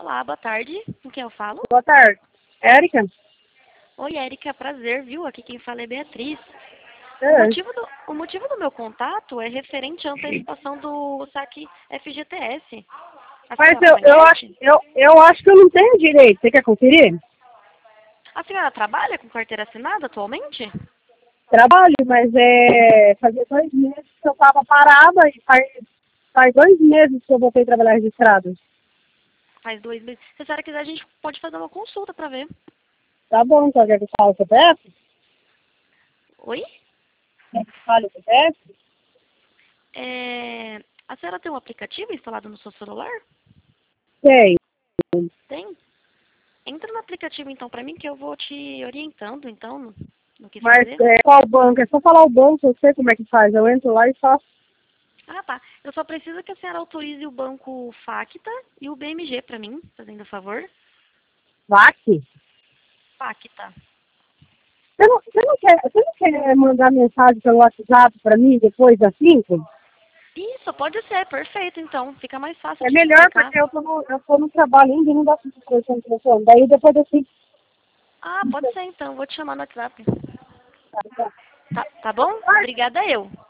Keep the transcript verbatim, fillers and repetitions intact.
Olá, boa tarde. Com quem eu falo? Boa tarde. Érica? Oi, Érica, prazer, viu? Aqui quem fala é Beatriz. O É. motivo do, o motivo do meu contato é referente à antecipação do saque F G T S. A Mas senhora eu, eu, acho, conhece? eu, eu acho que eu não tenho direito. Você quer conferir? A senhora trabalha com carteira assinada atualmente? Trabalho, mas é, fazia dois meses que eu estava parada e faz, faz dois meses que eu voltei a trabalhar registrado. Faz dois meses. Se a senhora quiser, a gente pode fazer uma consulta para ver. Tá bom, então quer que eu fale o C P F? Oi? Quer que eu fale o C P F? É, a senhora tem um aplicativo instalado no seu celular? Tem. Tem? Entra no aplicativo então para mim que eu vou te orientando então no, no que Mas fazer. é, qual banco? É só falar o banco, eu sei como é que faz. Eu entro lá e faço. Ah, tá. Eu só preciso que a senhora autorize o banco Facta e o B M G para mim, fazendo favor. V A C? Facta. Você não, você, não quer, você não quer mandar mensagem pelo WhatsApp para mim depois das cinco? Isso, pode ser, perfeito então. Fica mais fácil É de te melhor explicar. porque eu tô no, eu tô no trabalho ainda e não dá pra conversar no telefone. Daí depois eu fico. Ah, pode ser então. Vou te chamar no WhatsApp. Tá, tá. Tá, tá bom? Obrigada eu.